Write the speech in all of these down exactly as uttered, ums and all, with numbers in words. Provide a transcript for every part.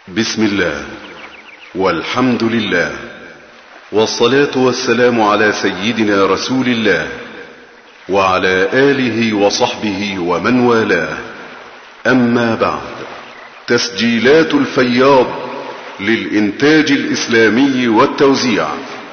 بسم الله والحمد لله والصلاة والسلام على سيدنا رسول الله وعلى آله وصحبه ومن والاه. أما بعد، تسجيلات الفياض للإنتاج الإسلامي والتوزيع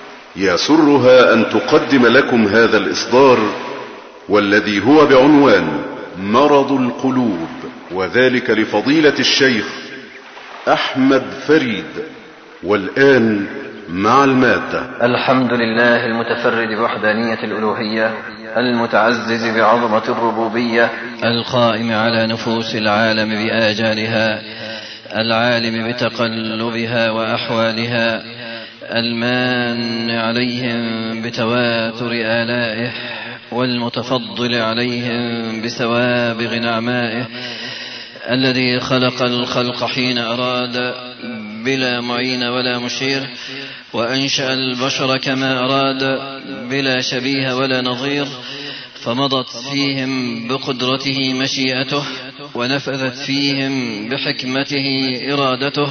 يسرها أن تقدم لكم هذا الإصدار، والذي هو بعنوان مرض القلوب، وذلك لفضيلة الشيخ أحمد فريد. والآن مع المادة. الحمد لله المتفرد بوحدانية الألوهية، المتعزز بعظمة الربوبية، القائم على نفوس العالم بآجالها، العالم بتقلبها وأحوالها، المان عليهم بتواتر آلائه، والمتفضل عليهم بسوابغ نعمائه، الذي خلق الخلق حين أراد بلا معين ولا مشير، وأنشأ البشر كما أراد بلا شبيه ولا نظير، فمضت فيهم بقدرته مشيئته، ونفذت فيهم بحكمته إرادته،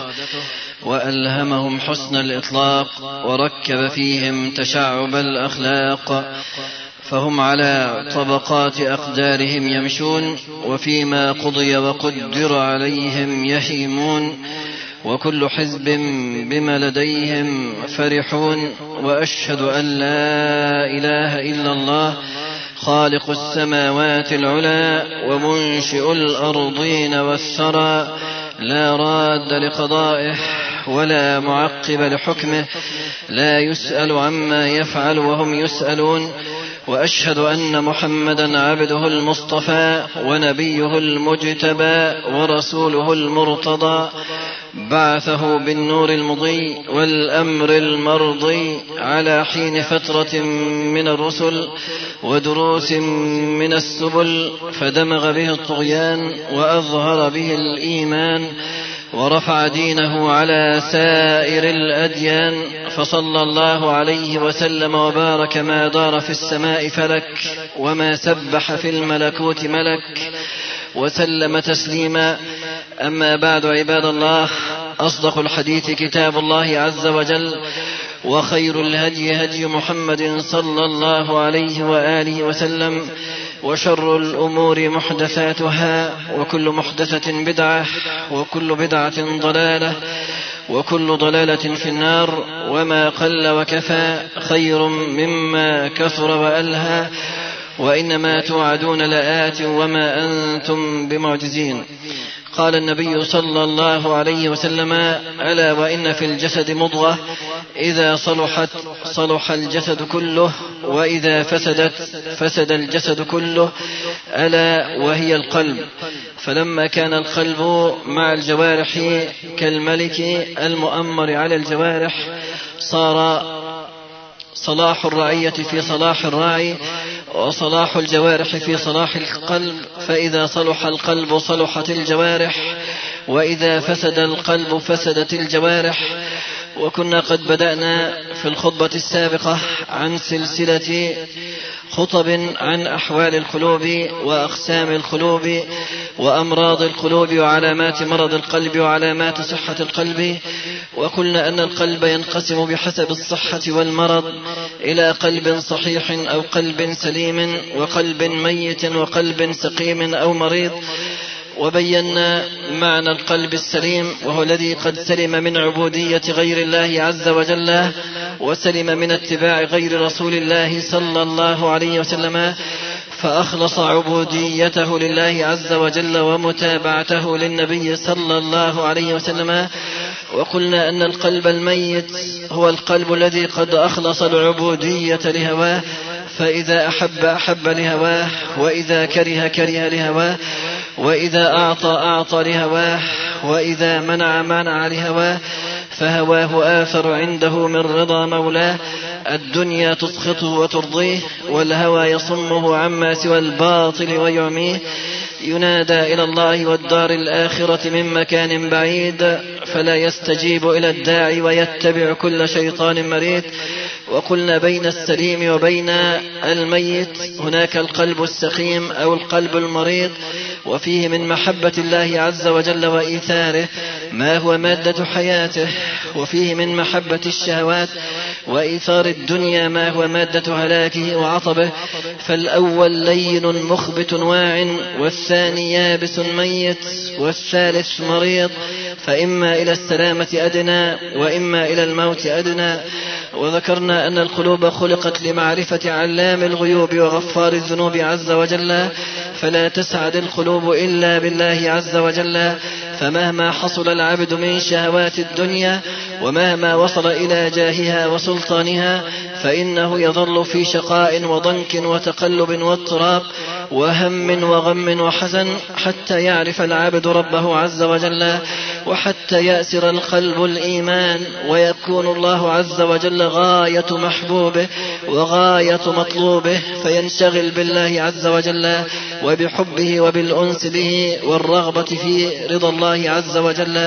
وألهمهم حسن الإطلاق، وركب فيهم تشعب الأخلاق، فهم على طبقات أقدارهم يمشون، وفيما قضي وقدر عليهم يهيمون، وكل حزب بما لديهم فرحون. وأشهد أن لا إله إلا الله خالق السماوات العلى ومنشئ الأرضين والثرى، لا راد لقضائه ولا معقب لحكمه، لا يسأل عما يفعل وهم يسألون. وأشهد أن محمدا عبده المصطفى ونبيه المجتبى ورسوله المرتضى، بعثه بالنور المضي والأمر المرضي على حين فترة من الرسل ودروس من السبل، فدمغ به الطغيان وأظهر به الإيمان، ورفع دينه على سائر الأديان، فصلى الله عليه وسلم وبارك ما دار في السماء فلك وما سبح في الملكوت ملك، وسلم تسليما. أما بعد، عباد الله، أصدق الحديث كتاب الله عز وجل، وخير الهدي هدي محمد صلى الله عليه وآله وسلم، وشر الأمور محدثاتها، وكل محدثة بدعة، وكل بدعة ضلالة، وكل ضلالة في النار. وما قل وكفى خير مما كثر وألهى، وإنما توعدون لآت وما أنتم بمعجزين. قال النبي صلى الله عليه وسلم: ألا وإن في الجسد مضغة إذا صلحت صلح الجسد كله، وإذا فسدت فسد الجسد كله، ألا وهي القلب. فلما كان القلب مع الجوارح كالملك المؤمر على الجوارح، صار صلاح الرعية في صلاح الراعي، وصلاح الجوارح في صلاح القلب. فإذا صلح القلب صلحت الجوارح، وإذا فسد القلب فسدت الجوارح. وكنا قد بدأنا في الخطبة السابقة عن سلسلة خطب عن أحوال القلوب وأقسام القلوب وأمراض القلوب وعلامات مرض القلب وعلامات صحة القلب. وقلنا أن القلب ينقسم بحسب الصحة والمرض إلى قلب صحيح أو قلب سليم، وقلب ميت، وقلب سقيم أو مريض. وبينا معنى القلب السليم، وهو الذي قد سلم من عبودية غير الله عز وجل، وسلم من اتباع غير رسول الله صلى الله عليه وسلم، فأخلص عبوديته لله عز وجل ومتابعته للنبي صلى الله عليه وسلم. وقلنا أن القلب الميت هو القلب الذي قد أخلص العبودية لهواه، فإذا أحب أحب لهواه، وإذا كره كره لهواه، وإذا أعطى أعطى لهواه، وإذا منع منع لهواه، فهواه آثر عنده من رضا مولاه. الدنيا تسخطه وترضيه، والهوى يصمه عما سوى الباطل ويعميه. ينادى إلى الله والدار الآخرة من مكان بعيد، فلا يستجيب إلى الداعي ويتبع كل شيطان مريد. وقلنا بين السليم وبين الميت هناك القلب السقيم أو القلب المريض، وفيه من محبة الله عز وجل وإيثاره ما هو مادة حياته، وفيه من محبة الشهوات وإيثار الدنيا ما هو مادة هلاكه وعطبه. فالأول لين مخبت واع، والثاني يابس ميت، والثالث مريض، فإما إلى السلامة أدنى وإما إلى الموت أدنى. وذكرنا أن القلوب خلقت لمعرفة علام الغيوب وغفار الذنوب عز وجل، فلا تسعد القلوب إلا بالله عز وجل. فمهما حصل العبد من شهوات الدنيا ومهما وصل إلى جاهها وسلطانها فإنه يظل في شقاء وضنك وتقلب واضطراب وهم وغم وحزن، حتى يعرف العبد ربه عز وجل، وحتى يأسر القلب الإيمان، ويكون الله عز وجل غاية محبوبه وغاية مطلوبه، فينشغل بالله عز وجل وبحبه وبالأنس به والرغبة في رضا الله عز وجل.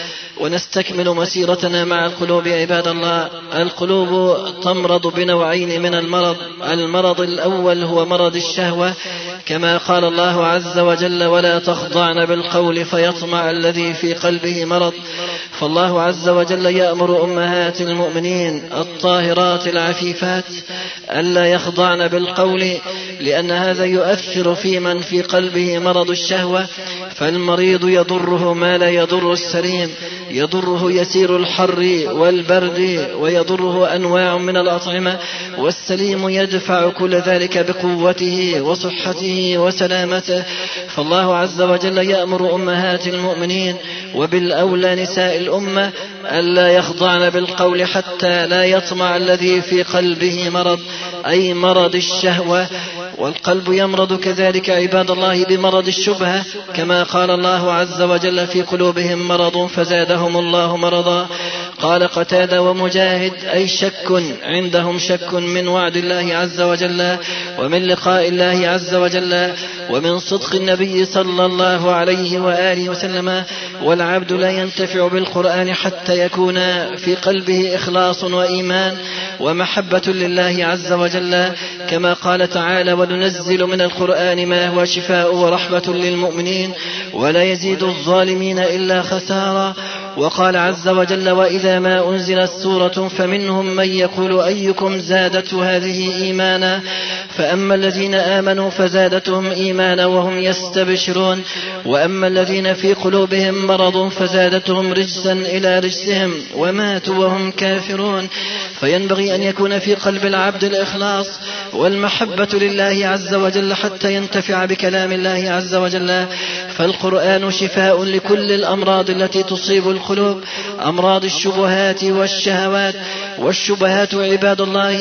ونستكمل مسيرتنا مع القلوب عباد الله. القلوب تمرض بنوعين من المرض. المرض الأول هو مرض الشهوة، كما قال الله عز وجل: ولا تخضعن بالقول فيطمع الذي في قلبه مرض. فالله عز وجل يأمر أمهات المؤمنين الطاهرات العفيفات ألا يخضعن بالقول، لأن هذا يؤثر في من في قلبه مرض الشهوة. فالمريض يضره ما لا يضر السليم، يضره يسير الحر والبرد، ويضره أنواع من الأطعمة، والسليم يدفع كل ذلك بقوته وصحته وسلامته. فالله عز وجل يأمر أمهات المؤمنين وبالأولى نساء الأمة ألا يخضعن بالقول حتى لا يطمع الذي في قلبه مرض، أي مرض الشهوة. والقلب يمرض كذلك عباد الله بمرض الشبهة، كما قال الله عز وجل: في قلوبهم مرض فزادهم الله مرضا. قال قتادة ومجاهد: أي شك، عندهم شك من وعد الله عز وجل ومن لقاء الله عز وجل ومن صدق النبي صلى الله عليه وآله وسلم. والعبد لا ينتفع بالقرآن حتى يكون في قلبه إخلاص وإيمان ومحبة لله عز وجل، كما قال تعالى: وننزل من القرآن ما هو شفاء ورحمة للمؤمنين ولا يزيد الظالمين إلا خسارا. وقال عز وجل: وإذا ما أنزلت سورة فمنهم من يقول أيكم زادته هذه إيمانا، فأما الذين آمنوا فزادتهم إيمانا وهم يستبشرون، وأما الذين في قلوبهم مرض فزادتهم رجسا إلى رجسهم وماتوا وهم كافرون. فينبغي أن يكون في قلب العبد الإخلاص والمحبة لله عز وجل حتى ينتفع بكلام الله عز وجل. فالقرآن شفاء لكل الأمراض التي تصيب القلوب، أمراض الشبهات والشهوات. والشبهات عباد الله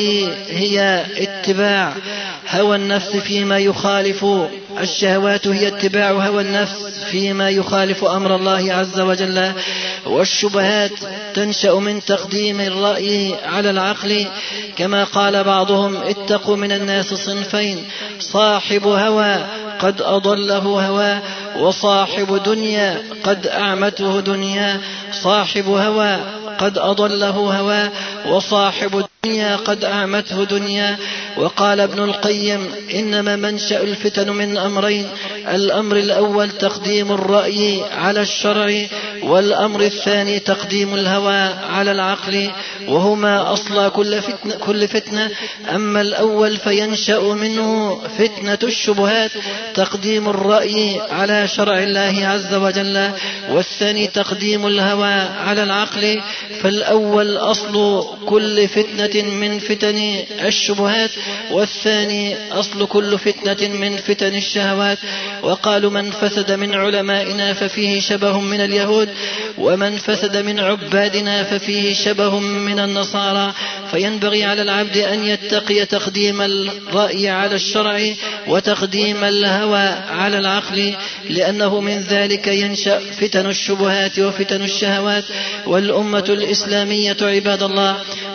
هي اتباع هوى النفس فيما يخالف، الشهوات هي اتباع هوى النفس فيما يخالف أمر الله عز وجل. والشبهات تنشأ من تقديم الرأي على العقل، كما قال بعضهم: اتقوا من الناس صنفين، صاحب هوى قد أضله هوى، وصاحب دنيا قد أعمته دنيا. صاحب هوى قد أضله هوى، وصاحب الدنيا قد أعمته دنيا. وقال ابن القيم: إنما منشأ الفتن من أمرين: الأمر الأول تقديم الرأي على الشرع، والأمر الثاني تقديم الهوى على العقل، وهما أصل كل فتنة, كل فتنة. أما الأول فينشأ منه فتنة الشبهات، تقديم الرأي على شرع الله عز وجل، والثاني تقديم الهوى على العقل. فالأول أصل كل فتنة من فتن الشبهات، والثاني أصل كل فتنة من فتن الشهوات. وقالوا: من فسد من علمائنا ففيه شبه من اليهود، ومن فسد من عبادنا ففيه شبه من النصارى. فينبغي على العبد أن يتقي تقديم الرأي على الشرع وتقديم الهوى على العقل، لأنه من ذلك ينشأ فتن الشبهات وفتن الشهوات. والأمة الإسلامية عباد الله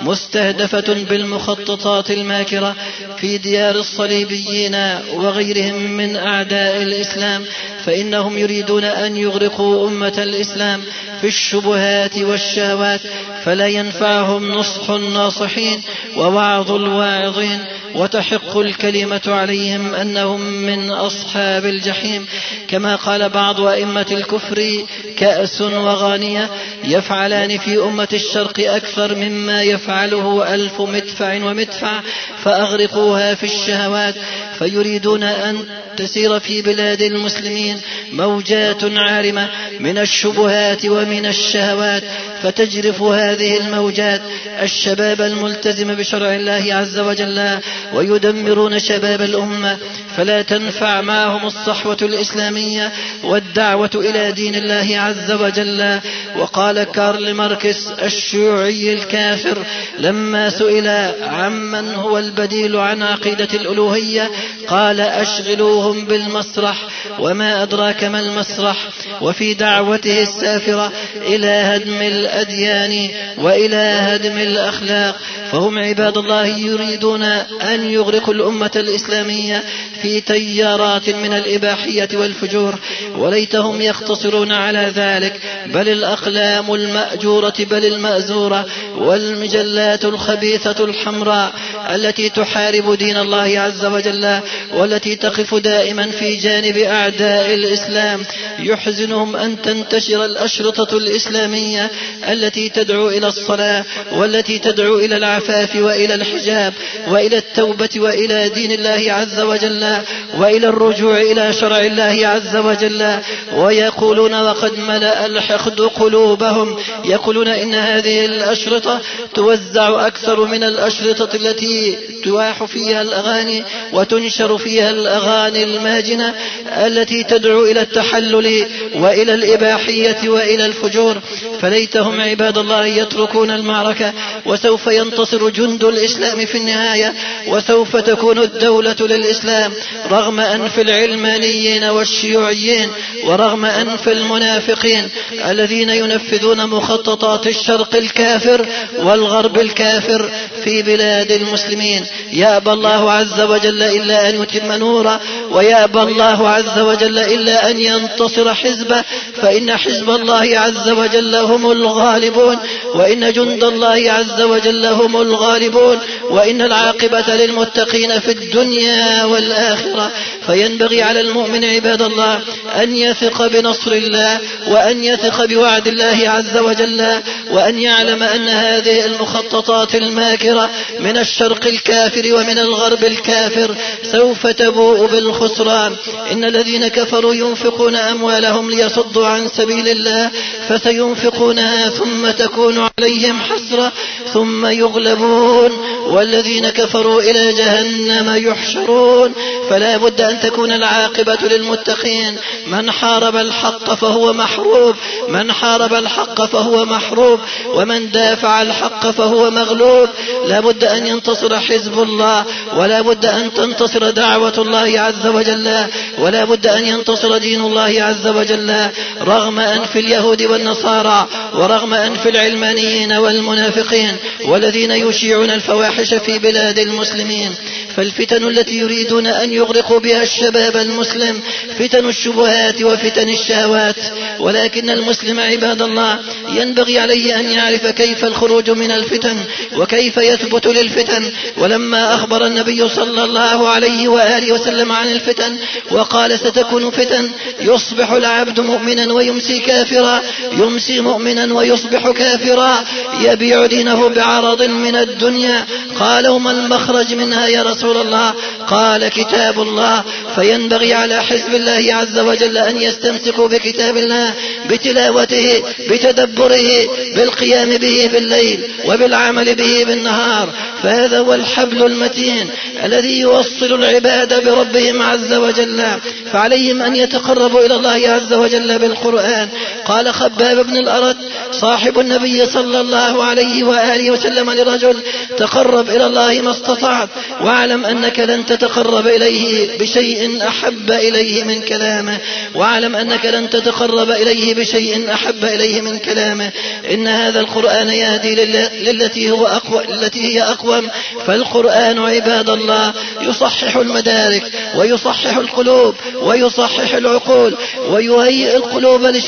مستهدفة بالمخططات الماكرة في ديار الصليبيين وغيرهم من أعداء الإسلام، فإنهم يريدون أن يغرقوا أمة الإسلام في الشبهات والشهوات، فلا ينفعهم نصح الناصحين ووعظ الواعظين، وتحق الكلمة عليهم أنهم من أصحاب الجحيم، كما قال بعض أئمة الكفر: كأس وغانية يفعلان في أمة الشرق أكثر مما يفعله ألف مدفع ومدفع، فأغرقوها في الشهوات. فيريدون أن تسير في بلاد المسلمين موجات عارمة من الشبهات ومن الشهوات، فتجرف هذه الموجات الشباب الملتزم بشرع الله عز وجل، ويدمرون شباب الأمة، فلا تنفع معهم الصحوة الإسلامية والدعوة إلى دين الله عز وجل. وقال كارل ماركس الشيوعي الكافر لما سئل عمن هو البديل عن عقيدة الألوهية، قال: أشغلوهم بالمسرح، وما أدراك ما المسرح. وفي دعوته السافرة إلى هدم الأديان وإلى هدم الأخلاق، فهم عباد الله يريدون أن يغرقوا الأمة الإسلامية في تيارات من الإباحية والفجور، وليتهم يقتصرون على ذلك، بل الأقلام المأجورة بل المأزورة، والمجلات الخبيثة الحمراء التي تحارب دين الله عز وجل، والتي تقف دائما في جانب أعداء الإسلام. يحزنهم أن تنتشر الأشرطة الإسلامية التي تدعو إلى الصلاة، والتي تدعو إلى العفاف وإلى الحجاب وإلى التوبة وإلى دين الله عز وجل وإلى الرجوع إلى شرع الله عز وجل، ويقولون وقد ملأ الحقد قلوبهم، يقولون إن هذه الأشرطة توزع أكثر من الأشرطة التي تواح فيها الأغاني وتنشر فيها الأغاني الماجنة التي تدعو إلى التحلل وإلى الإباحية وإلى الفجور. فليتهم عباد الله يتركون المعركة، وسوف ينتصر جند الإسلام في النهاية، وسوف تكون الدولة للإسلام، رغم أنف العلمانيين والشيوعيين، ورغم أنف المنافقين الذين ينفذون مخططات الشرق الكافر والغرب الكافر في بلاد المسلمين. يأبى الله عز وجل إلا أن يتم نوره، ويأبى الله عز وجل إلا أن ينتصر حزبه، فإن حزب الله عز وجل هم الغالبون، وإن جند الله عز وجل هم الغالبون، وإن العاقبة للمتقين في الدنيا والآخرة. فينبغي على المؤمن عباد الله أن يثق بنصر الله، وأن يثق بوعد الله عز وجل، وأن يعلم أن هذه المخططات الماكرة من الشرق الكافر ومن الغرب الكافر سوف تبوء بالخسران. إن الذين كفروا ينفقون أموالهم ليصدوا عن سبيل الله فسينفقونها ثم تكون عليهم حسرة ثم يغلبون، والذين كفروا إلى جهنم يحشرون. فلا بد أن تكون العاقبة للمتقين. من حارب الحق فهو محروب، من حارب الحق فهو محروب، ومن دافع الحق فهو مغلوب. لا بد أن ينتصر حزب الله، ولا بد أن تنتصر دعوة الله عز وجل، ولا بد أن ينتصر دين الله عز وجل، رغم أنف اليهود والنصارى، ورغم أنف العلمانيين والمنافقين والذين يشيعون الفواحش في بلاد المسلمين. فالفتن التي يريدون أن يغرقوا بها الشباب المسلم فتن الشبهات وفتن الشهوات. ولكن المسلم عباد الله ينبغي عليه أن يعرف كيف الخروج من الفتن وكيف يثبت للفتن. ولما أخبر النبي صلى الله عليه وآله وسلم عن الفتن وقال: ستكون فتن يصبح العبد مؤمنا ويمسي كافرا، يمسي مؤمنا ويصبح كافرا، يبيع دينه بعرض من الدنيا. قالوا: ما المخرج منها يا رسول الله؟ قال: كتاب الله. فينبغي على حزب الله عز وجل أن يستمسكوا بكتاب الله، بتلاوته، بتدبره، بالقيام به بالليل وبالعمل به بالنهار. فهذا هو الحبل المتين الذي يوصل العباد بربهم عز وجل. فعليهم أن يتقربوا إلى الله عز وجل بالقرآن. قال خباب بن الأرت صاحب النبي صلى الله عليه وآله وسلم لرجل: تقرب إلى الله ما استطعت، واعلم أنك لن تتقرب إليه بشيء أحب إليه من كلامه، واعلم أنك لن تتقرب إليه بشيء أحب إليه من كلامه. إن هذا القرآن يهدي للتي هو أقوى التي هي أقوم. فالقرآن عباد الله يصحح المدارك ويصحح القلوب ويصحح العقول ويهيئ القلوب لشرع الله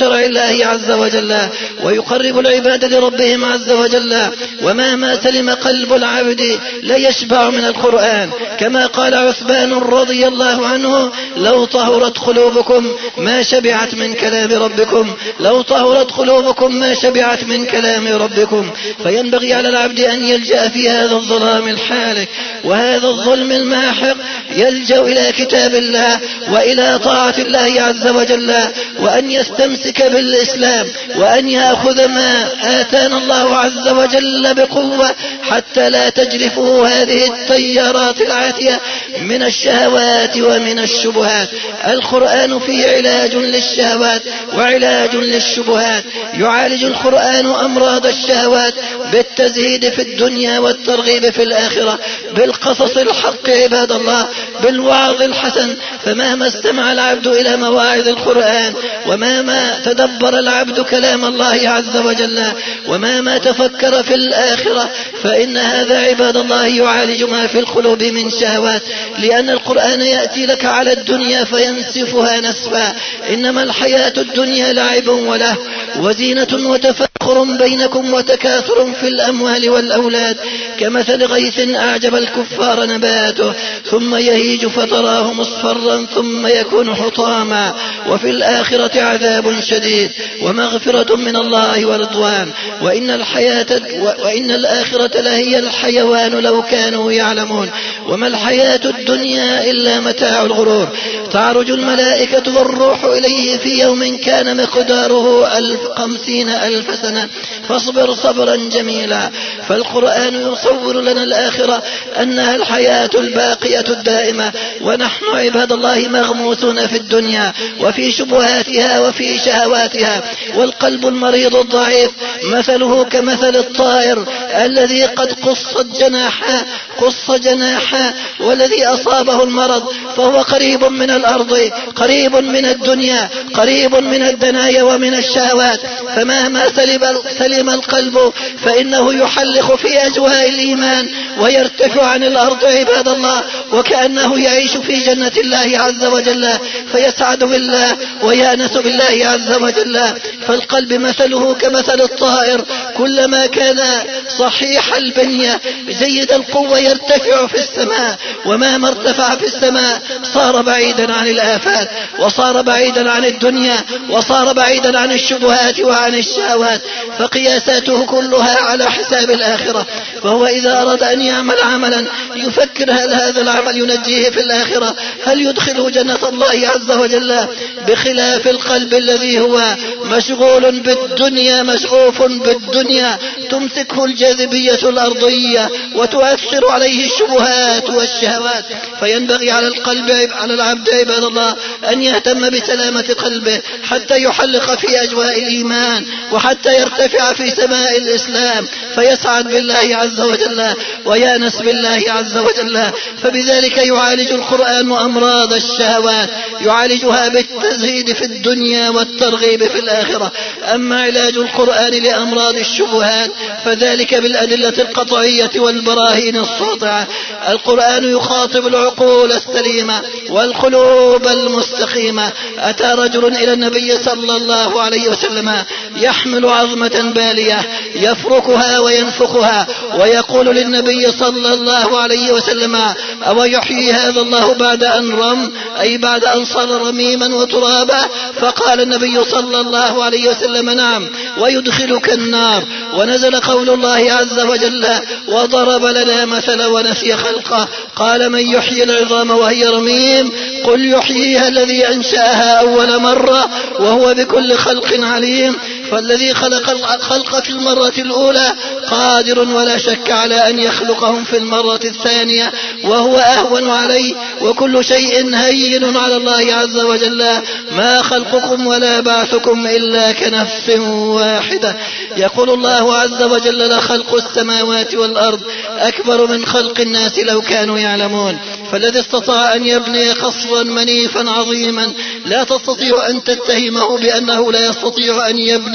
الله عز وجل ويقرب العباد لربهم عز وجل. وما ما سلم قلب العبد ليشبع من القرآن، كما قال عثمان رضي الله عنه: لو طهرت قلوبكم ما شبعت من كلام ربكم، لو طهرت قلوبكم ما شبعت من كلام ربكم. فينبغي على العبد أن يلجأ في هذا الظلام الحالك وهذا الظلم الماحق، يلجأ إلى كتاب الله وإلى طاعة الله عز وجل، وأن يستمسك بالإسلام، وأن يأخذ ما آتانا الله عز وجل بقوة حتى لا تجرفه هذه التيارات العاتية من الشهوات ومن الشبهات. القرآن فيه علاج للشهوات وعلاج للشبهات. يعالج القرآن أمراض الشهوات بالتزهيد في الدنيا والترغيب في الآخرة، بالقصص الحق عباد الله، بالوعظ الحسن. فمهما استمع العبد إلى مواعظ القرآن، ومهما تدبر العبد كلام الله عز وجل، ومهما تفكر في الآخرة، فإن هذا عباد الله يعالج ما في القلوب من شهوات. لأن القرآن يأتي لك على الدنيا فينسفها نسفا. إنما الحياة الدنيا لعب وله وزينة وتفاخر بينكم وتكاثر في الأموال والأولاد، كمثل غيث أعجب الكفار نباته ثم يهيج فتراه مصفرا ثم يكون حطاما، وفي الآخرة عذاب شديد ومغفرة من الله ورضوان، وإن الحياة وإن الآخرة لهي الحيوان لو كانوا يعلمون، وما الحياة الدنيا إلا متاع الغرور. تعرج الملائكة والروح إليه في يوم كان مقداره ألف خمسين ألف سنة، فاصبر صبرا جميلا. فالقرآن يصور لنا الآخرة أنها الحياة الباقية الدائمة، ونحن عباد الله مغموسون في الدنيا وفي شبهاتها وفي شهواتها. والقلب المريض الضعيف مثله كمثل الطائر الذي قد قصت جناحه قص جناحه والذي أصابه المرض فهو قريب من الأرض، قريب من الدنيا، قريب من الدنايا ومن الشهوات. فمهما سلم القلب فإنه يحلق في أجواء الإيمان ويرتفع عن الأرض عباد الله، وكأنه يعيش في جنة الله عز وجل، فيسعد بالله ويأنس بالله عز وجل. فالقلب مثله كمثل الطائر، كلما كان صحيح البنية جيد القوة يرتفع في السماء، ومهما ارتفع في السماء صار بعيدا عن الآفات، وصار بعيدا عن الدنيا، وصار بعيدا عن الشبهات وعن الشهوات. فقياساته كلها على حساب الآخرة. فهو إذا أراد أن يعمل عملا يفكر هل هذا العمل ينجيه في الآخرة، هل يدخله جنة الله عز وجل، بخلاف القلب الذي هو مشغول بالدنيا، مشغوف بالدنيا، تمسكه الجاذبية الأرضية وتؤثر عليه الشبهات والشهوات. فينبغي على القلب على العبد عباد الله أن يهتم بسلامة قلبه حتى يحلق في أجواء الإيمان، وحتى يرتفع في سماء الإسلام، فيسعد بالله عز وجل ويأنس بالله عز وجل. فبذلك يعالج القرآن أمراض الشهوات، يعالجها بالتزهيد في الدنيا والترغيب في الآخرة. أما علاج القرآن لأمراض الشبهات فذلك بالأدلة القطعية والبراهين الساطعة. القرآن يخاطب العقول السليمة والقلوب المستقيمة. أتى رجل إلى النبي صلى الله عليه وسلم يحمل عظمة بالية يفركها وينفخها، ويقول للنبي صلى الله عليه وسلم: أو يحيي هذا الله بعد أن رم، أي بعد أن صار رميما وترابا؟ فقال النبي صلى الله عليه وسلم: نعم، ويدخلك النار. ونزل قول الله عز وجل: وضرب لنا مثلا ونسي خلقه، قال: من يحيي العظام وهي رميم؟ قل يحييها الذي أنشأها أول مرة وهو بكل خلق عليم. فالذي خلق الخلق في المرة الأولى قادر ولا شك على أن يخلقهم في المرة الثانية، وهو أهون عليه. وكل شيء هين على الله عز وجل، ما خلقكم ولا بعثكم إلا كنفس واحدة. يقول الله عز وجل: لخلق السماوات والأرض أكبر من خلق الناس لو كانوا يعلمون. فالذي استطاع أن يبني قصرا منيفا عظيما لا تستطيع أن تتهمه بأنه لا يستطيع أن يبني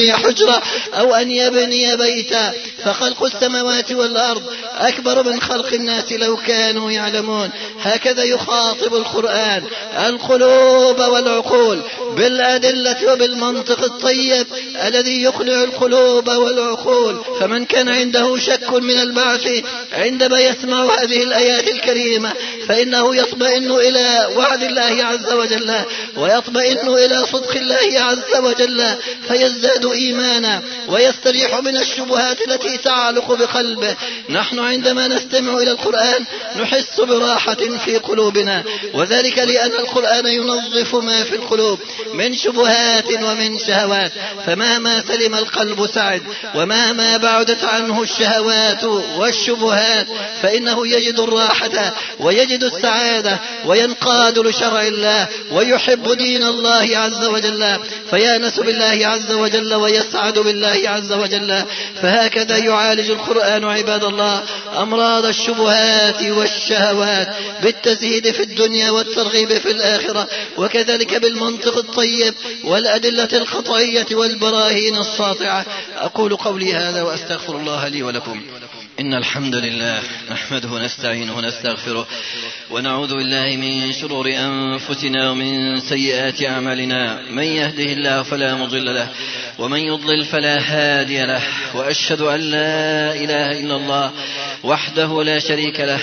يبني حجرة أو أن يبني بيتا، فخلق السماوات والأرض أكبر من خلق الناس لو كانوا يعلمون. هكذا يخاطب القرآن القلوب والعقول بالأدلة وبالمنطق الطيب الذي يقنع القلوب والعقول. فمن كان عنده شك من البعث عندما يسمع هذه الآيات الكريمة فإنه يطمئن إلى وعد الله عز وجل ويطمئن إلى صدق الله عز وجل، فيزداد إيمانا ويستريح من الشبهات التي تعلق بقلبه. نحن عندما نستمع إلى القرآن نحس براحة في قلوبنا، وذلك لأن القرآن ينظف ما في القلوب من شبهات ومن شهوات، فمهما سلم القلب سعد، ومهما بعدت عنه الشهوات والشبهات فإنه يجد الراحة ويجد السعادة وينقاد لشرع الله ويحب دين الله عز وجل، فيانس بالله عز وجل ويسعد بالله عز وجل. فهكذا يعالج القرآن عباد الله أمراض الشبهات والشهوات بالتزهيد في الدنيا والترغيب في الآخرة، وكذلك بالمنطق الطيب والأدلة القطعية والبراهين الساطعة. أقول قولي هذا وأستغفر الله لي ولكم. إن الحمد لله نحمده ونستعينه ونستغفره ونعوذ بالله من شرور أنفسنا ومن سيئات أعمالنا، من يهده الله فلا مضل له ومن يضلل فلا هادي له، وأشهد أن لا إله إلا الله وحده لا شريك له،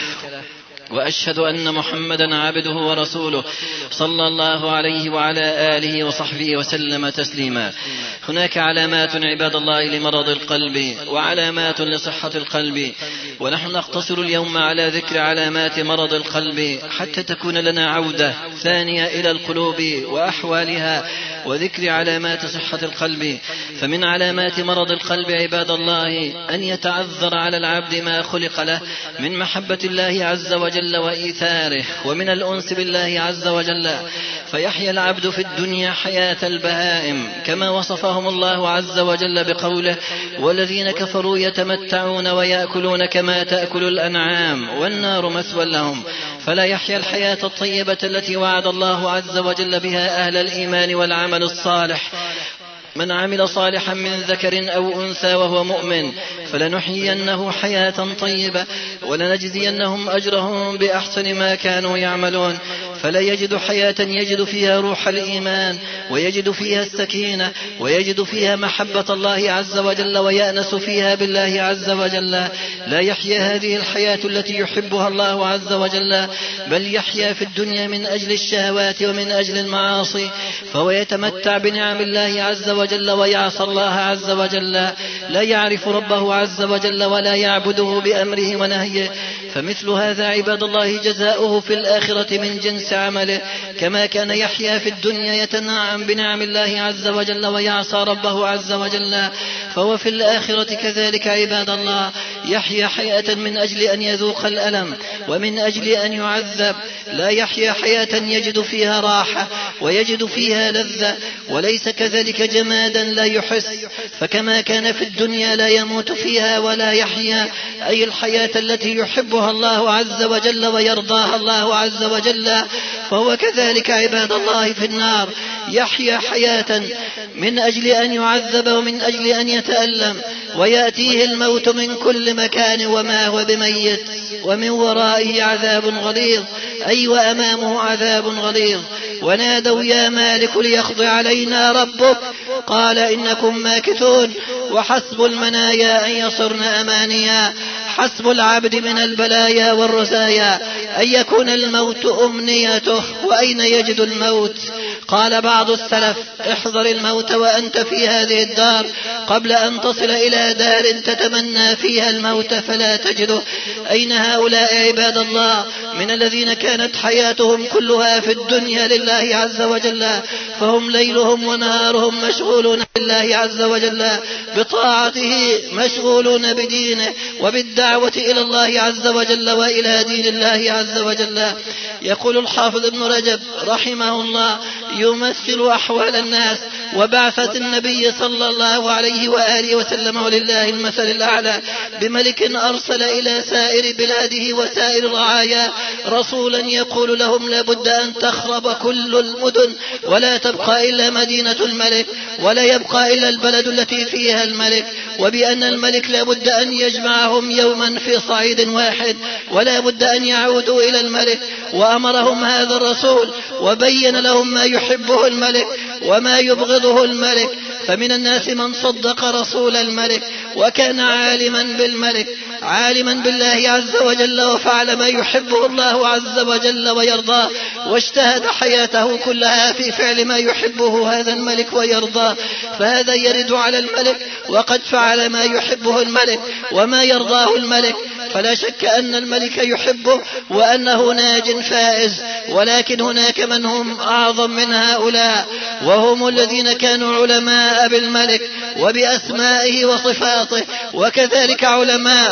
وأشهد أن محمدا عبده ورسوله صلى الله عليه وعلى آله وصحبه وسلم تسليما. هناك علامات عباد الله لمرض القلب وعلامات لصحة القلب، ونحن نقتصر اليوم على ذكر علامات مرض القلب حتى تكون لنا عودة ثانية إلى القلوب وأحوالها، وذكر علامات صحة القلب. فمن علامات مرض القلب عباد الله أن يتعذر على العبد ما خلق له من محبة الله عز وجل وإيثاره ومن الأنس بالله عز وجل، فيحيا العبد في الدنيا حياة البهائم كما وصفهم الله عز وجل بقوله: والذين كفروا يتمتعون ويأكلون كما تأكل الأنعام والنار مثوى لهم. فلا يحيا الحياة الطيبة التي وعد الله عز وجل بها أهل الإيمان والعمل الصالح. من عمل صالحا من ذكر أو أنثى وهو مؤمن فلنحيينه حياة طيبة ولنجزينهم أجرهم بأحسن ما كانوا يعملون. فلا يجد حياة يجد فيها روح الإيمان ويجد فيها السكينة ويجد فيها محبة الله عز وجل ويأنس فيها بالله عز وجل. لا يحيا هذه الحياة التي يحبها الله عز وجل، بل يحيا في الدنيا من أجل الشهوات ومن أجل المعاصي، فهو يتمتع بنعم الله عز وجل ويعصى الله عز وجل، لا يعرف ربه عز وجل ولا يعبده بأمره ونهيه. فمثل هذا عباد الله جزاؤه في الآخرة من جنس عمله، كما كان يحيا في الدنيا يتنعم بنعم الله عز وجل ويعصى ربه عز وجل، فهو في الآخرة كذلك عباد الله يحيا حياة من أجل أن يذوق الألم ومن أجل أن يعذب. لا يحيا حياة يجد فيها راحة ويجد فيها لذة، وليس كذلك جمادا لا يحس، فكما كان في الدنيا لا يموت فيها ولا يحيا، أي الحياة التي يحبها الله عز وجل ويرضاها الله عز وجل، فهو كذلك عباد الله في النار يحيا حياة من أجل أن يعذب ومن أجل أن يتألم، ويأتيه الموت من كل مكان وما هو بميت، ومن ورائه عذاب غليظ، أي وأمامه عذاب غليظ. ونادوا: يا مالك ليقضي علينا ربك، قال إنكم ماكثون. وحسب المنايا أن يصرن أمانيا، حسب العبد من البلايا والرزايا أن يكون الموت أمنيته. وأين يجد الموت؟ قال بعض السلف: احذر الموت وأنت في هذه الدار قبل أن تصل إلى دار تتمنى فيها الموت فلا تجده. أين هؤلاء عباد الله من الذين كانت حياتهم كلها في الدنيا لله عز وجل، فهم ليلهم ونهارهم مشغولون بالله عز وجل بطاعته، مشغولون بدينه وبالدعوة إلى الله عز وجل وإلى دين الله عز وجل. يقول الحافظ ابن رجب رحمه الله: يمثل أحوال الناس وبعثة النبي صلى الله عليه وآله وسلم، ولله المثل الأعلى، بملك أرسل إلى سائر بلاده وسائر الرعايا رسولا يقول لهم لا بد أن تخرب كل المدن ولا تبقى إلا مدينة الملك، ولا يبقى إلا البلد التي فيها الملك، وبأن الملك لا بد أن يجمعهم يوما في صعيد واحد ولا بد أن يعودوا إلى الملك. وأمرهم هذا الرسول وبين لهم ما يحبه الملك وما يبغضه الملك. فمن الناس من صدق رسول الملك وكان عالما بالملك، عالما بالله عز وجل، وفعل ما يحبه الله عز وجل ويرضاه، واجتهد حياته كلها في فعل ما يحبه هذا الملك ويرضاه، فهذا يرد على الملك وقد فعل ما يحبه الملك وما يرضاه الملك، فلا شك أن الملك يحبه وأنه ناج فائز. ولكن هناك من هم أعظم من هؤلاء، وهم الذين كانوا علماء بالملك وبأسمائه وصفاته، وكذلك علماء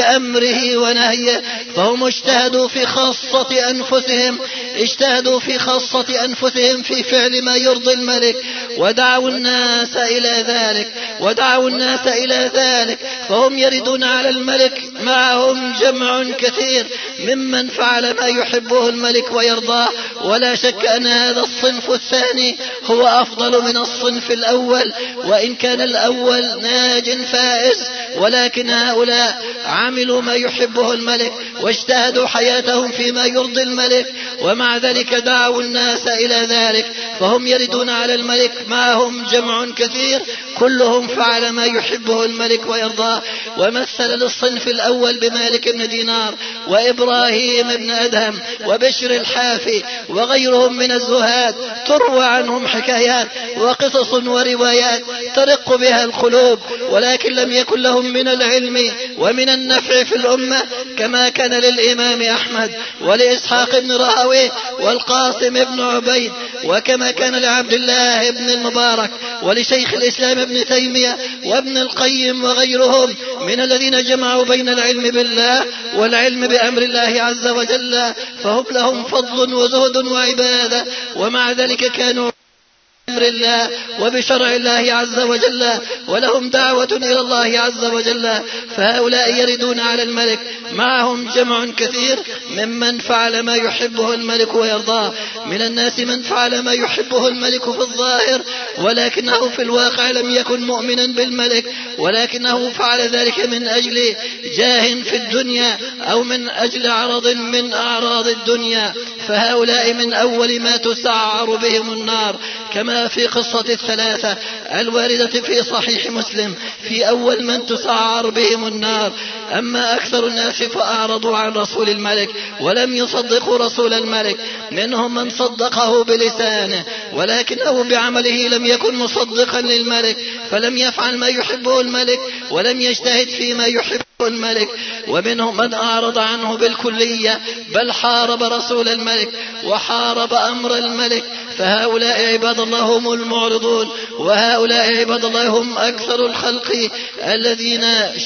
بأمره ونهيه، فهم اجتهدوا في خاصة أنفسهم اجتهدوا في خاصة أنفسهم في فعل ما يرضي الملك، ودعوا الناس إلى ذلك ودعوا الناس إلى ذلك فهم يردون على الملك، معهم جمع كثير ممن فعل ما يحبه الملك ويرضاه. ولا شك أن هذا الصنف الثاني هو أفضل من الصنف الأول، وإن كان الأول ناج فائز، ولكن هؤلاء عملوا ما يحبه الملك واجتهدوا حياتهم فيما يرضي الملك، ومع ذلك دعوا الناس إلى ذلك، فهم يردون على الملك، معهم جمع كثير كلهم فعل ما يحبه الملك ويرضاه. ومثل للصنف الأول بمالك بن دينار وإبراهيم بن أدهم وبشر الحافي وغيرهم من الزهاد، تروى عنهم حكايات وقصص وروايات ترق بها القلوب، ولكن لم يكن لهم من العلم ومن النفع في الأمة كما كان للإمام أحمد ولإسحاق بن راهويه والقاسم بن عبيد، وكما كان لعبد الله بن المبارك ولشيخ الإسلام ابن تيمية وابن القيم وغيرهم من الذين جمعوا بين العلم بالله والعلم بأمر الله عز وجل، فهم لهم فضل وزهد وعبادة، ومع ذلك كانوا بأمر الله وبشرع الله عز وجل، ولهم دعوة إلى الله عز وجل. فهؤلاء يردون على الملك، معهم جمع كثير ممن فعل ما يحبه الملك ويرضاه. من الناس من فعل ما يحبه الملك في الظاهر ولكنه في الواقع لم يكن مؤمنا بالملك، ولكنه فعل ذلك من أجل جاه في الدنيا أو من أجل عرض من أعراض الدنيا، فهؤلاء من أول ما تسعر بهم النار، كما في قصة الثلاثة الواردة في صحيح مسلم في أول من تسعر بهم النار. أما أكثر الناس فأعرضوا عن رسول الملك ولم يصدقوا رسول الملك، منهم من صدقه بلسانه ولكنه بعمله لم يكن مصدقا للملك، فلم يفعل ما يحبه الملك ولم يجتهد فيما يحبه الملك، ومنهم من أعرض عنه بالكلية بل حارب رسول الملك وحارب أمر الملك. فهؤلاء عباد الله هم المعرضون، وهؤلاء عباد الله هم أكثر الخلق الذين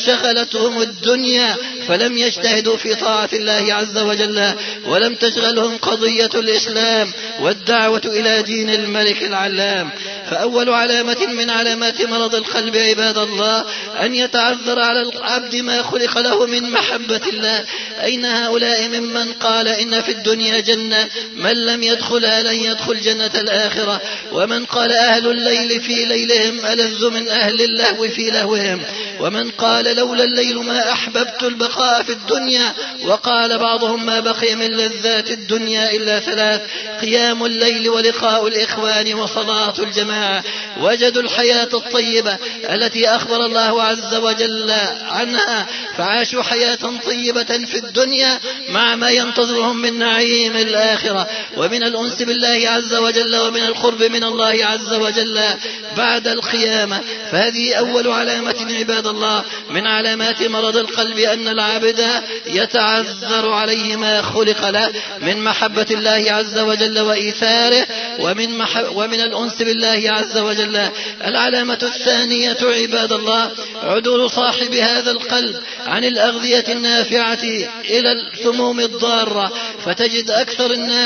شغلتهم الدنيا فلم يجتهدوا في طاعة الله عز وجل، ولم تشغلهم قضية الإسلام والدعوة إلى دين الملك العلام. فأول علامة من علامات مرض القلب عباد الله أن يتعذر على العبد ما خلق له من محبة الله. أين هؤلاء ممن قال إن في الدنيا جنة من لم يدخلها لن يدخل جنة الآخرة، ومن قال أهل الليل في ليلهم ألذ من أهل اللهو في لهوهم، ومن قال لولا الليل ما أحببت البقاء في الدنيا، وقال بعضهم ما بقي من لذات الدنيا إلا ثلاث: قيام الليل ولقاء الإخوان وصلاة الجماعة. وجدوا الحياة الطيبة التي أخبر الله عز وجل عنها، فعاشوا حياة طيبة في الدنيا مع ما ينتظرهم من نعيم الآخرة ومن الأنس بالله عز وجل ومن القرب من الله عز وجل بعد القيامة. فهذه أول علامة عباد الله من علامات مرض القلب، أن العبد يتعذر عليه ما خلق له من محبة الله عز وجل وإيثاره ومن, محب ومن الأنس بالله عز وجل. العلامة الثانية عباد الله عدول صاحب هذا القلب عن الأغذية النافعة إلى السموم الضارة، فتجد أكثر الناس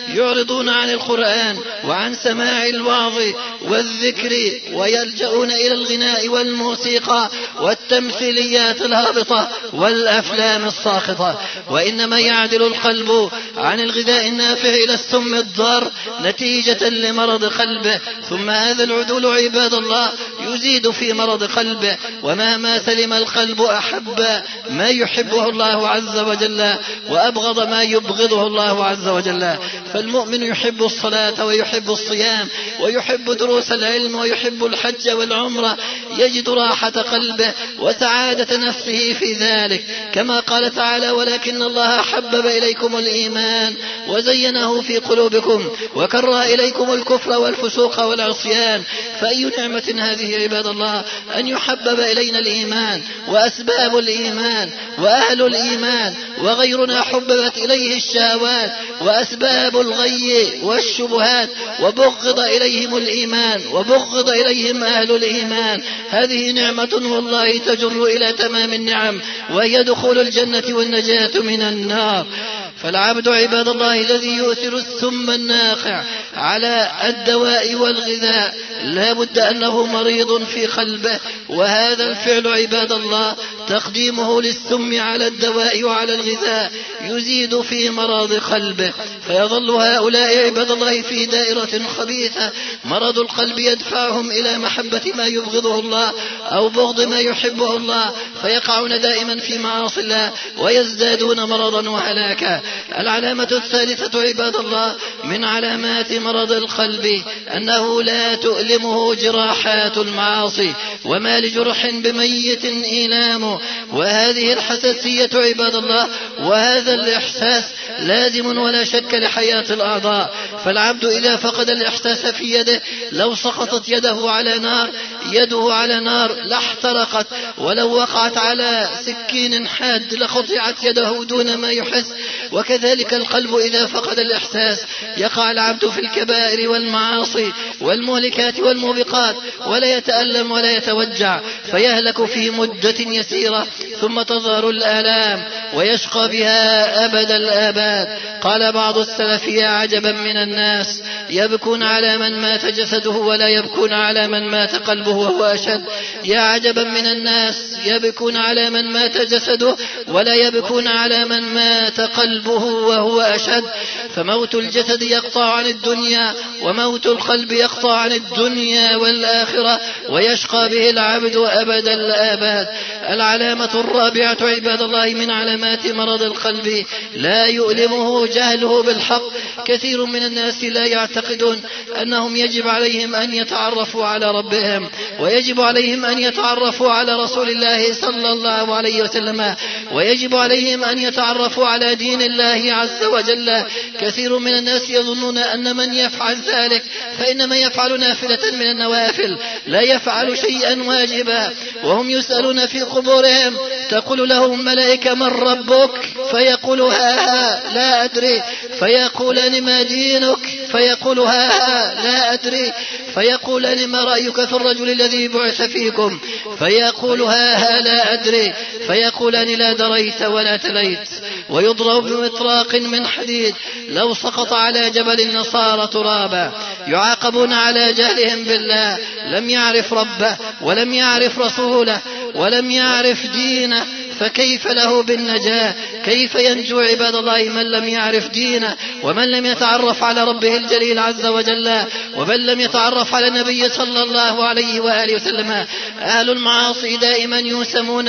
يعرضون عن القرآن وعن سماع الوعظ والذكر ويلجؤون إلى الغناء والموسيقى والتمثيليات الهابطة والأفلام الساخطة. وإنما يعدل القلب عن الغذاء النافع إلى السم الضار نتيجة لمرض قلبه، ثم هذا العدول عباد الله يزيد في مرض قلبه. ومهما سلم القلب أحب ما يحبه الله عز وجل وأبغض ما يبغضه الله عز وجل. فالمؤمن يحب الصلاة ويحب الصيام ويحب دروس العلم ويحب الحج والعمرة، يجد راحة قلبه وسعادة نفسه في ذلك، كما قال تعالى: ولكن الله حبب إليكم الإيمان وزينه في قلوبكم وكره إليكم الكفر والفسوق والعصيان. فأي نعمة هذه عباد الله أن يحبب إلينا الإيمان وأسباب الإيمان وأهل الإيمان، وغيرنا حببت إليه الشهوات وأسباب الغي والشبهات وبغض إليهم الإيمان وبغض إليهم أهل الإيمان. هذه نعمة والله تجر إلى تمام النعم، وهي دخول الجنة والنجاة من النار. فالعبد عباد الله الذي يؤثر السم الناقع على الدواء والغذاء لا بد أنه مريض في قلبه، وهذا الفعل عباد الله تقديمه للسم على الدواء وعلى الغذاء يزيد في مرض قلبه، فيظل هؤلاء عباد الله في دائرة خبيثة. مرض القلب يدفعهم إلى محبة ما يبغضه الله أو بغض ما يحبه الله، فيقعون دائما في معاصي الله ويزدادون مرضا وهلاكا. العلامة الثالثة عباد الله من علامات مرض القلب أنه لا تؤلمه جراحات المعاصي، وما لجرح بميت إيلام. وهذه الحساسية عباد الله وهذا الإحساس لازم ولا شك لحياة الأعضاء. فالعبد إذا فقد الإحساس في يده لو سقطت يده على نار يده على نار لاحترقت، ولو وقعت على سكين حاد لقطعت يده دون ما يحس. وكذلك القلب إذا فقد الإحساس يقع العبد في الكبائر والمعاصي والمهلكات والموبقات ولا يتألم ولا يتوجع، فيهلك في مدة يسيرة ثم تظهر الآلام ويشقى بها أبد الآباد. قال بعض السلف: يا عجبا من الناس يبكون على من مات جسده ولا يبكون على من مات قلبه وهو أشد. يا عجبا من الناس يبكون على من مات جسده ولا يبكون على من مات قلبه وهو أشد. فموت الجسد يقطع عن الدنيا وموت القلب يقطع عن الدنيا والآخرة، ويشقى به العبد أبد الآباد. العلامة الرابعة عباد الله من علامات مرض القلب لا يؤلمه جهله بالحق. كثير من الناس لا يعتقدون أنهم يجب عليهم أن يتعرفوا على ربهم، ويجب عليهم أن يتعرفوا على رسول الله صلى الله عليه وسلم، ويجب عليهم أن يتعرفوا على دين الله عز وجل. كثير من الناس يظنون أن من يفعل ذلك فإنما يفعل نافلة من النوافل لا يفعل شيئا واجبا. وهم يسألون في قبورهم تقول لهم ملائكة: من ربك؟ فيقول: ها ها لا أدري. فيقولان: ما دينك؟ فيقول: ها ها لا أدري. فيقولان: ما رأيك في الرجل الذي بعث فيكم؟ فيقول: ها ها لا أدري. فيقولان: لا دريت ولا تليت. ويضرب بمطراق من حديد لو سقط على جبل النصارى ترابا. يعاقبون على جهلهم بالله، لم يعرف ربه ولم يعرف رسوله ولم يعرف دينه، فكيف له بالنجاة؟ كيف ينجو عباد الله من لم يعرف دينه ومن لم يتعرف على ربه الجليل عز وجل ومن لم يتعرف على النبي صلى الله عليه وآله وسلم؟ أهل المعاصي دائما يوسمون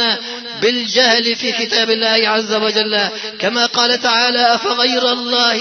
بالجهل في كتاب الله عز وجل، كما قال تعالى: أفغير الله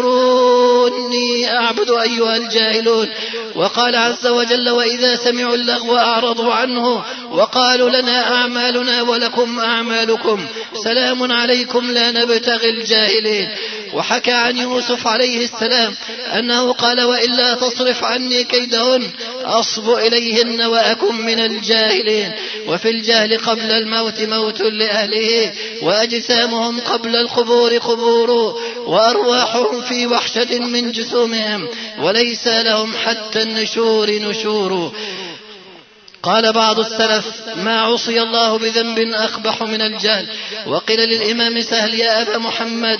تأمروني أعبد أيها الجاهلون. وقال عز وجل: وإذا سمعوا اللغو أعرضوا عنه وقالوا لنا أعمالنا ولكم أعمالكم سلام عليكم لا نبتغي الجاهلين. وحكى عن يوسف عليه السلام أنه قال: وإلا تصرف عني كيدهن أصب إليهن وأكن من الجاهلين. وفي الجهل قبل الموت موت لأهله، وأجسامهم قبل القبور قبور، وأرواحهم في وحشة من جسومهم، وليس لهم حتى النشور نشور. قال بعض السلف: ما عصي الله بذنب أقبح من الجهل. وقيل للإمام سهل: يا أبا محمد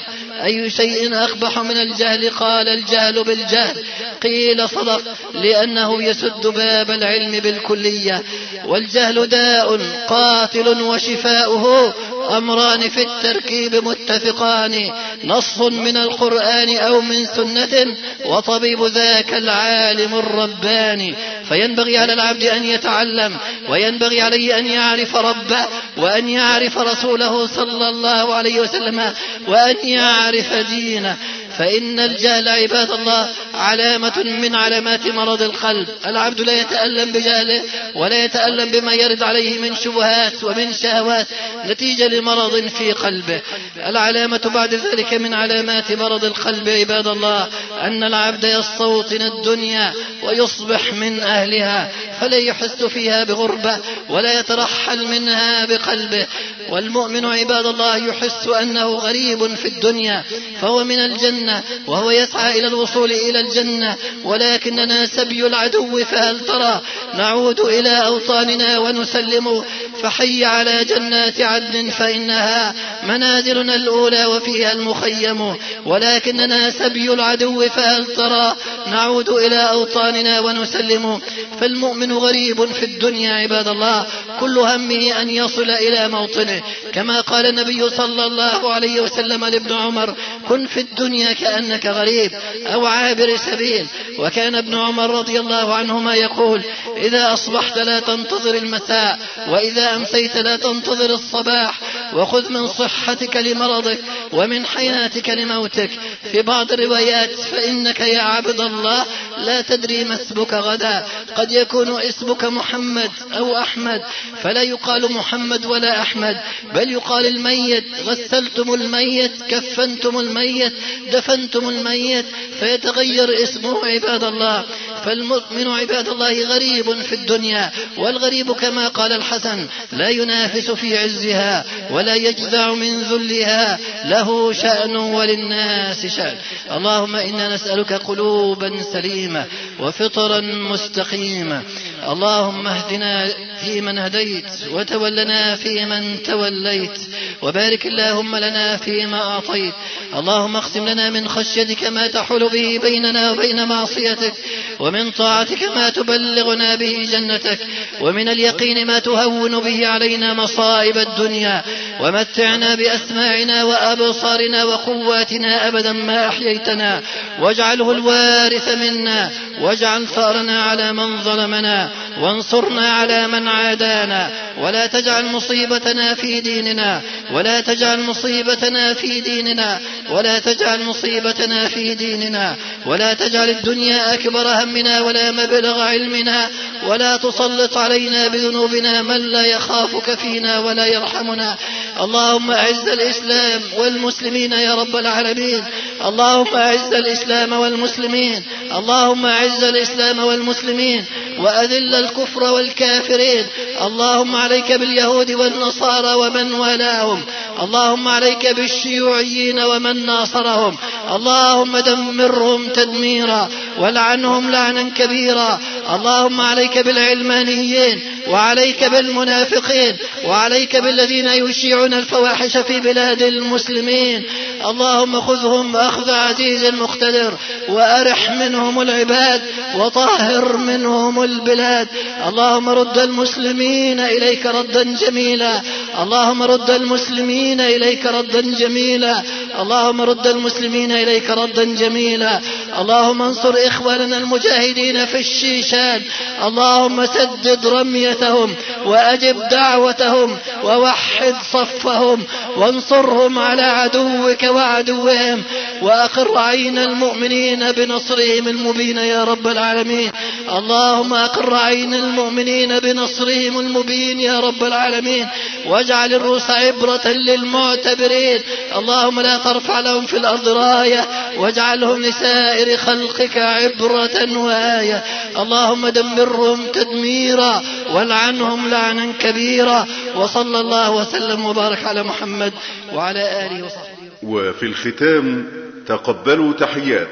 أي شيء أقبح من الجهل؟ قال الجهل بالجهل. قيل صدق، لأنه يسد باب العلم بالكلية. والجهل داء قاتل وشفاؤه أمران في التركيب متفقان، نص من القرآن أو من سنة، وطبيب ذاك العالم الرباني. فينبغي على العبد أن يتعلم، وينبغي عليه أن يعرف ربه، وأن يعرف رسوله صلى الله عليه وسلم، وأن يعرف دينه. فإن الجهل عباد الله علامة من علامات مرض القلب. العبد لا يتألم بجهله، ولا يتألم بما يرد عليه من شبهات ومن شهوات نتيجة لمرض في قلبه. العلامة بعد ذلك من علامات مرض القلب عباد الله أن العبد يستوطن الدنيا ويصبح من أهلها، فلا يحس فيها بغربة ولا يترحل منها بقلبه. والمؤمن عباد الله يحس أنه غريب في الدنيا، فهو من الجنة وهو يسعى إلى الوصول إلى الجنة، ولكننا سبي العدو، فهل ترى نعود إلى أوطاننا ونسلم؟ فحي على جنات عدن فإنها منازلنا الأولى وفيها المخيم، ولكننا سبي العدو، فهل ترى نعود إلى أوطاننا ونسلم. فالمؤمن غريب في الدنيا عباد الله، كل همه أن يصل إلى موطنه، كما قال النبي صلى الله عليه وسلم لابن عمر: كن في الدنيا كأنك غريب أو عابر سبيل. وكان ابن عمر رضي الله عنهما يقول: إذا أصبحت لا تنتظر المساء، وإذا أمسيت لا تنتظر الصباح، وخذ من صحتك لمرضك ومن حياتك لموتك. في بعض الروايات: فإنك يا عبد الله لا تدري ما اسمك غدا، قد يكون اسمك محمد أو أحمد، فلا يقال محمد ولا أحمد، بل يقال الميت. غسلتم الميت، كفنتم الميت، دفنتم الميت، فيتغير اسمه عباد الله. فالمؤمن عباد الله غريب في الدنيا، والغريب كما قال الحسن لا ينافس في عزها ولا يجزع من ذلها، له شأن وللناس شأن. اللهم إنا نسألك قلوبا سليمة وفطرا مستقيمة. اللهم اهدنا فيمن هديت، وتولنا فيمن توليت، وبارك اللهم لنا فيما أعطيت. اللهم اقسم لنا من خشيتك ما تحول به بيننا وبين معصيتك، ومن طاعتك ما تبلغنا به جنتك، ومن اليقين ما تهون به علينا مصائب الدنيا، ومتعنا بأسماعنا وأبصارنا وقواتنا أبدا ما أحييتنا، واجعله الوارث منا، واجعل ثأرنا على من ظلمنا، وانصرنا على من عادانا، ولا تجعل مصيبتنا في ديننا، ولا تجعل مصيبتنا في ديننا، ولا تجعل مصيبتنا في ديننا، ولا تجعل الدنيا أكبر همنا ولا مبلغ علمنا، ولا تسلط علينا بذنوبنا من لا يخافك فينا ولا يرحمنا. اللهم أعز الإسلام والمسلمين يا رب العالمين، اللهم أعز الإسلام والمسلمين، اللهم أعز الإسلام والمسلمين، وأذل الكفر والكافرين. اللهم عليك باليهود والنصارى ومن والاهم، اللهم عليك بالشيوعيين ومن ناصرهم، اللهم دمرهم تدميرا ولعنهم لعنا كبيرا. اللهم عليك بالعلمانيين، وعليك بالمنافقين، وعليك بالذين يشيعون الفواحش في بلاد المسلمين. اللهم خذهم أخذ عزيز مقتدر، وأرح منهم العباد، وطهر منهم البلاد. اللهم رد المسلمين إليك ردا جميلا، اللهم رد المسلمين إليك ردا جميلا، اللهم رد المسلمين إليك ردا جميلا. اللهم انصر إخواننا المجاهدين في الشيشان، اللهم سدد رميتهم، وأجب دعوتهم، ووحد صفهم، وانصرهم على عدوك وعدوهم، وأقر عين المؤمنين بنصرهم المبين يا رب العالمين. اللهم أقر عين المؤمنين بنصرهم المبين يا رب العالمين، واجعل الروس عبرة للمعتبرين. اللهم لا ترفع لهم في الأرض راية، واجعلهم لسائر خلقك عبرة وآية. اللهم دمرهم تدميرا، والعنهم لعنا كبيرا. وصلى الله وسلم وبارك على محمد وعلى آله وصحبه. وفي الختام تقبلوا تحيات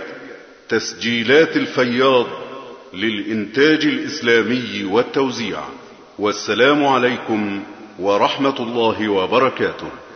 تسجيلات الفياض للإنتاج الإسلامي والتوزيع، والسلام عليكم ورحمة الله وبركاته.